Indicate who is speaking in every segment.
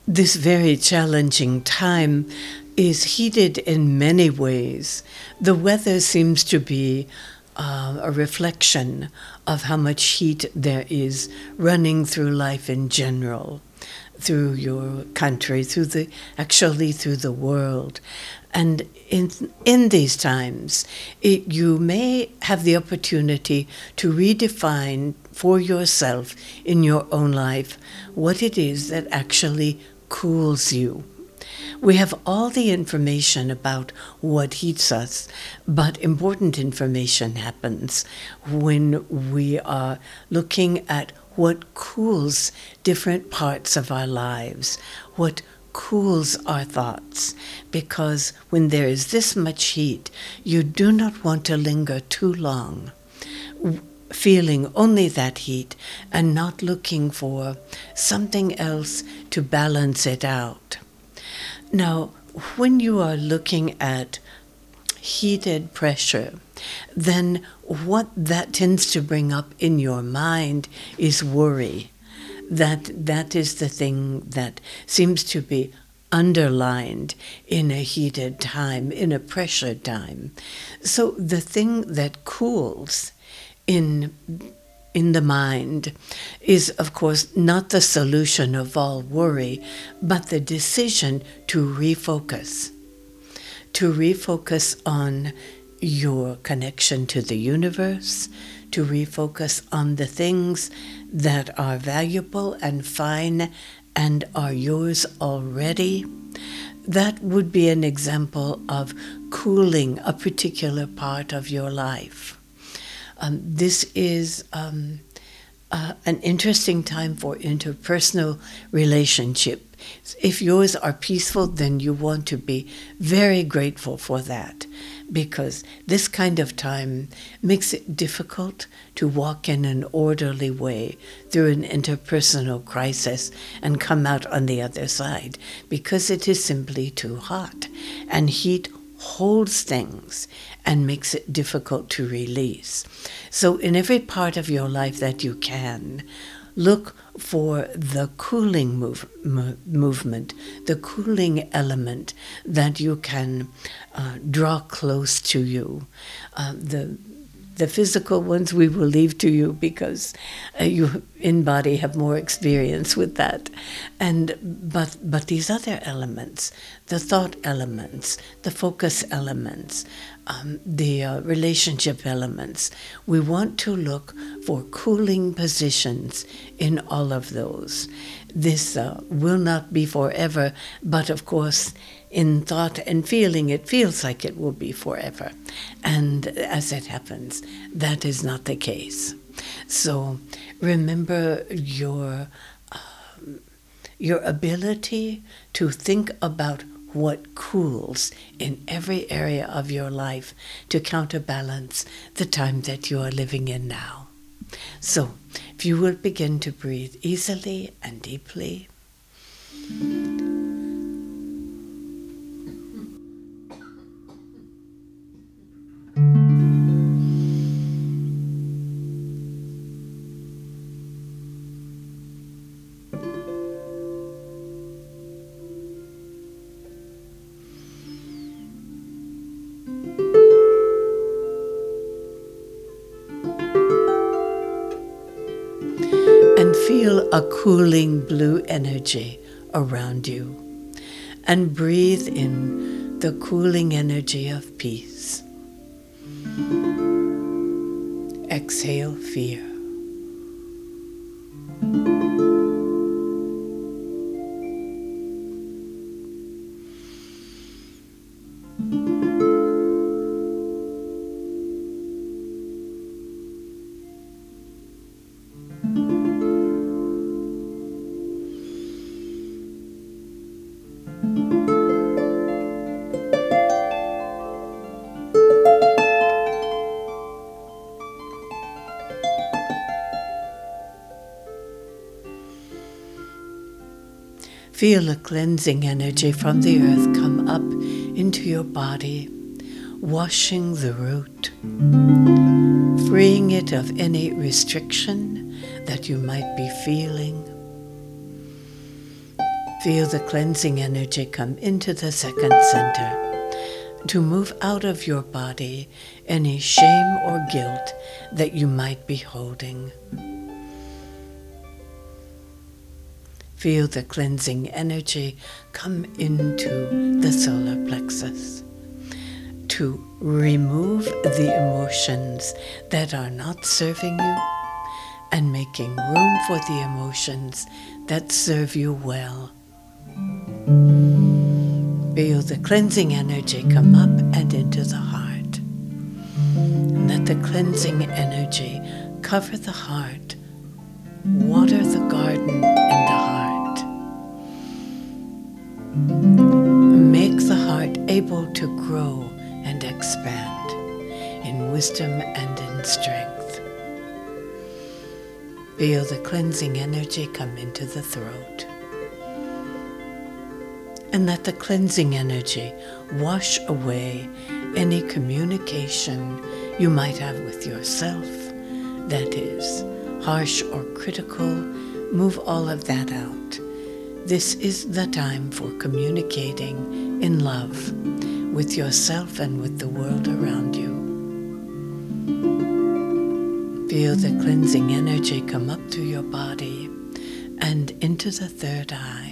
Speaker 1: This very challenging time is heated in many ways. The weather seems to be a reflection of how much heat there is running through life in general, through your country, through the world. And in these times, you may have the opportunity to redefine for yourself in your own life what it is that actually cools you. We have all the information about what heats us, but important information happens when we are looking at what cools different parts of our lives, what cools our thoughts, because when there is this much heat, you do not want to linger too long feeling only that heat and not looking for something else to balance it out. Now, when you are looking at heated pressure, then what that tends to bring up in your mind is worry. That is the thing that seems to be underlined in a heated time, in a pressured time. So the thing that cools in the mind is, of course, not the solution of all worry, but the decision to refocus on your connection to the universe, to refocus on the things that are valuable and fine and are yours already. That would be an example of cooling a particular part of your life. This is an interesting time for interpersonal relationship. If yours are peaceful, then you want to be very grateful for that, because this kind of time makes it difficult to walk in an orderly way through an interpersonal crisis and come out on the other side, because it is simply too hot, and heat holds things and makes it difficult to release. So in every part of your life that you can, look for the cooling movement, the cooling element that you can draw close to you. The physical ones we will leave to you, because you in body have more experience with that. But these other elements, the thought elements, the focus elements, the relationship elements, we want to look for cooling positions in all of those. This will not be forever, but of course, in thought and feeling, it feels like it will be forever. And as it happens, that is not the case. So remember your ability to think about what cools in every area of your life to counterbalance the time that you are living in now. So if you will begin to breathe easily and deeply, and feel a cooling blue energy around you, and breathe in the cooling energy of peace. Exhale fear. Feel a cleansing energy from the earth come up into your body, washing the root, freeing it of any restriction that you might be feeling. Feel the cleansing energy come into the second center to move out of your body any shame or guilt that you might be holding. Feel the cleansing energy come into the solar plexus to remove the emotions that are not serving you and making room for the emotions that serve you well. Feel the cleansing energy come up and into the heart. And let the cleansing energy cover the heart, water the garden in the heart. Make the heart able to grow and expand in wisdom and in strength. Feel the cleansing energy come into the throat. And let the cleansing energy wash away any communication you might have with yourself that is harsh or critical. Move all of that out. This is the time for communicating in love with yourself and with the world around you. Feel the cleansing energy come up to your body and into the third eye.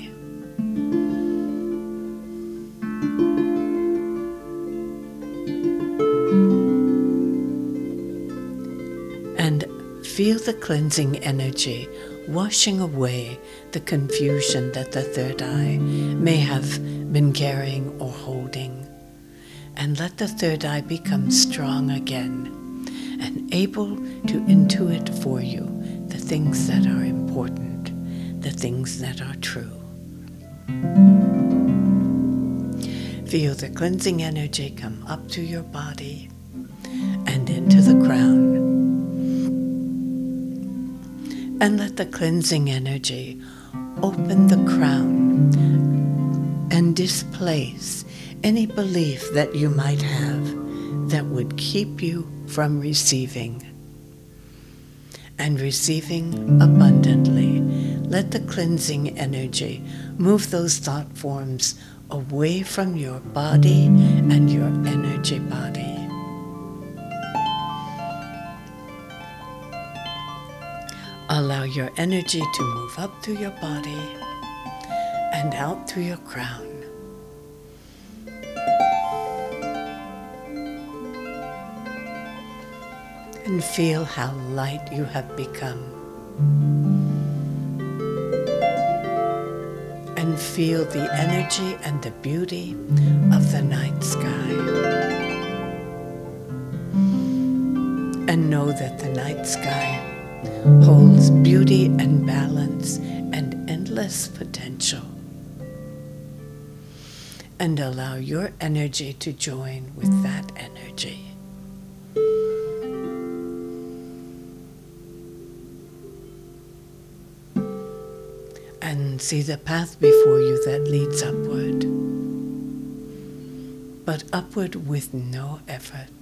Speaker 1: And feel the cleansing energy washing away the confusion that the third eye may have been carrying or holding. And let the third eye become strong again and able to intuit for you the things that are important, the things that are true. Feel the cleansing energy come up to your body and into the crown. And let the cleansing energy open the crown and displace any belief that you might have that would keep you from receiving. And receiving abundantly, let the cleansing energy move those thought forms away from your body and your energy body. Allow your energy to move up through your body and out through your crown. And feel how light you have become. And feel the energy and the beauty of the night sky. And know that the night sky holds beauty and balance and endless potential. And allow your energy to join with that energy. And see the path before you that leads upward, but upward with no effort.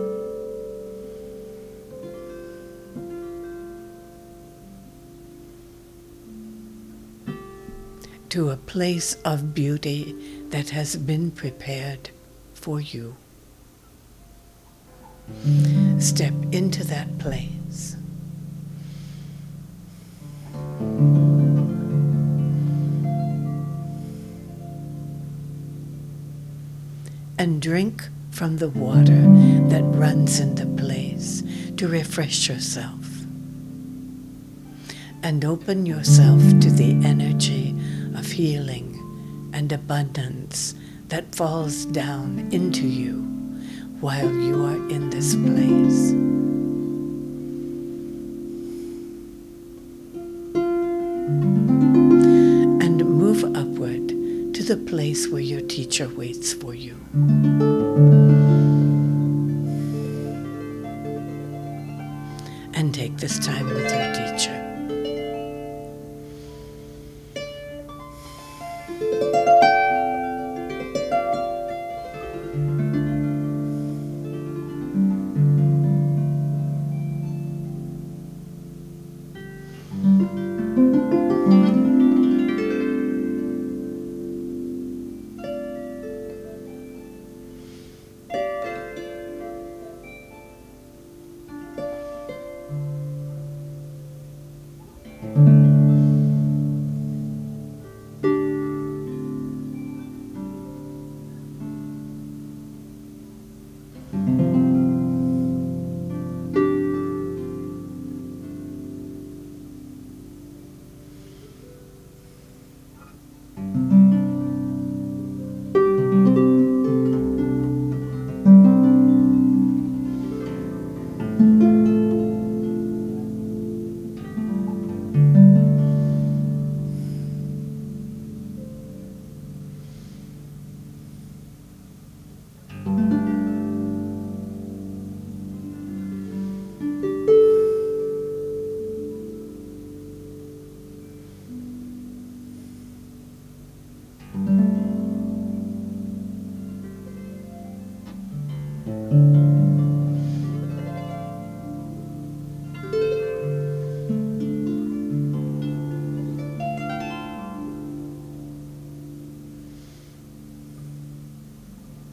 Speaker 1: To a place of beauty that has been prepared for you. Step into that place. And drink from the water that runs in the place to refresh yourself. And open yourself to the energy of healing and abundance that falls down into you while you are in this place. And move upward to the place where your teacher waits for you. And take this time with your teacher.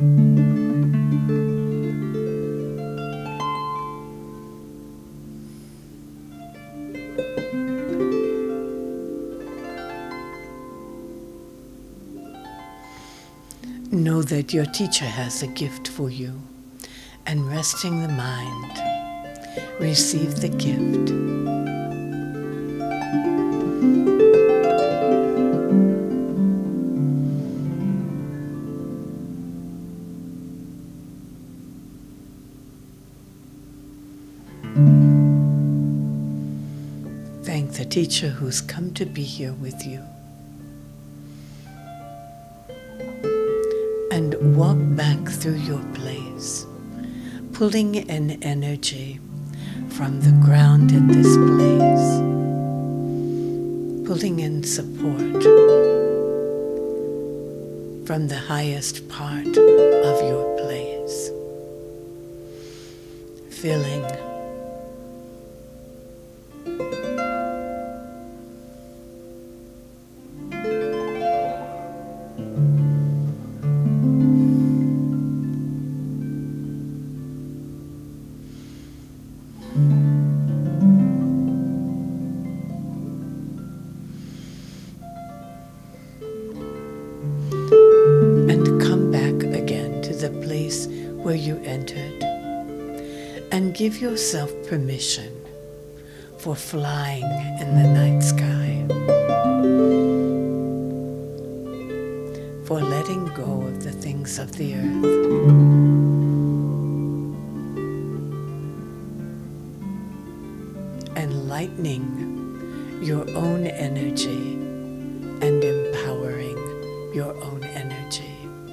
Speaker 1: Know that your teacher has a gift for you, and resting the mind, receive the gift. Thank the teacher who's come to be here with you. And walk back through your place, pulling in energy from the ground in this place, pulling in support from the highest part of your place, feeling where you entered, and give yourself permission for flying in the night sky, for letting go of the things of the earth, and lightening your own energy and empowering your own energy.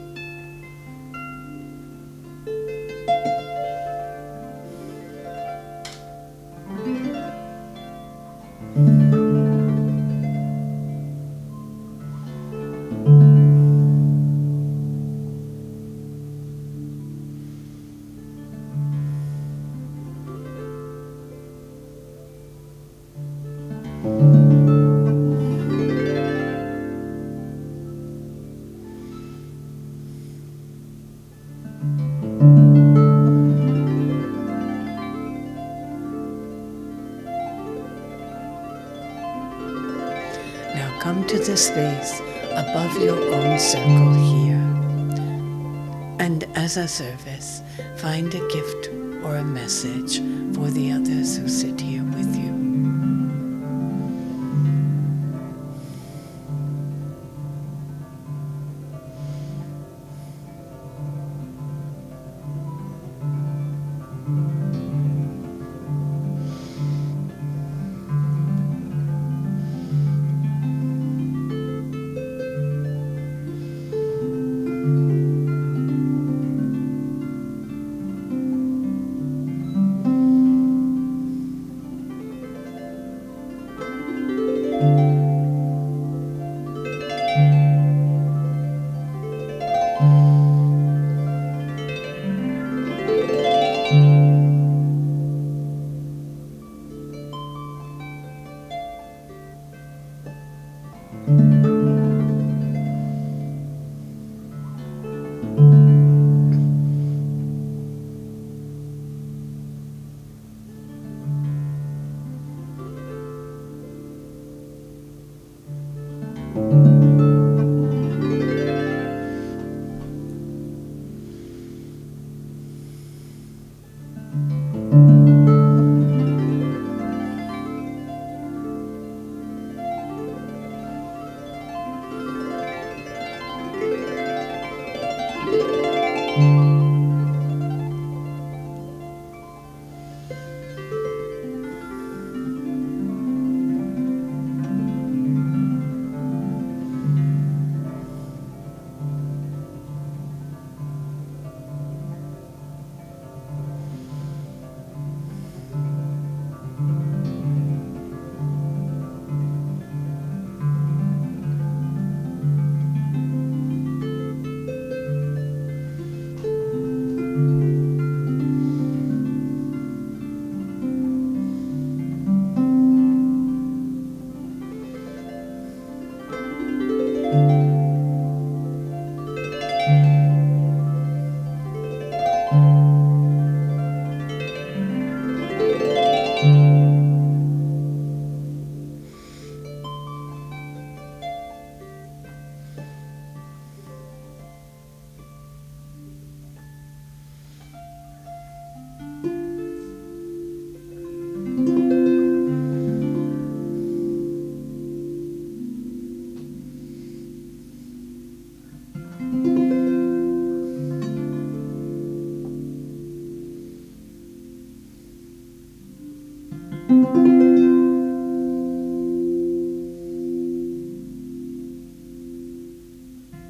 Speaker 1: Now come to the space above your own circle here, and as a service, find a gift or a message for the others who sit here with you.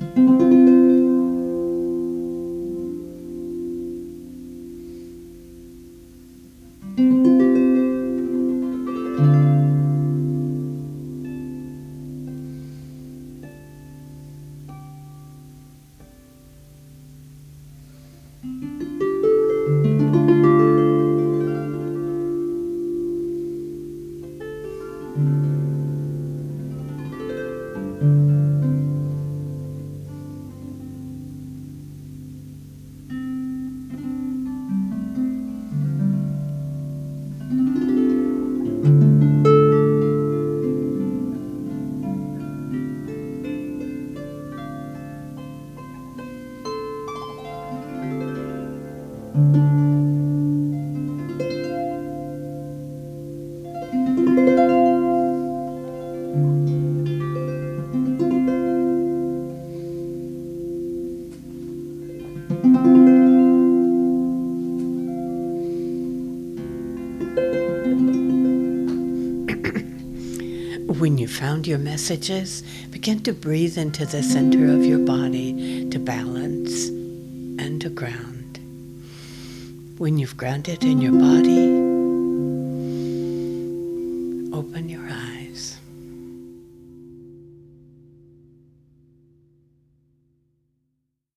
Speaker 1: When you found your messages, begin to breathe into the center of your body to balance and to ground. When you've grounded in your body,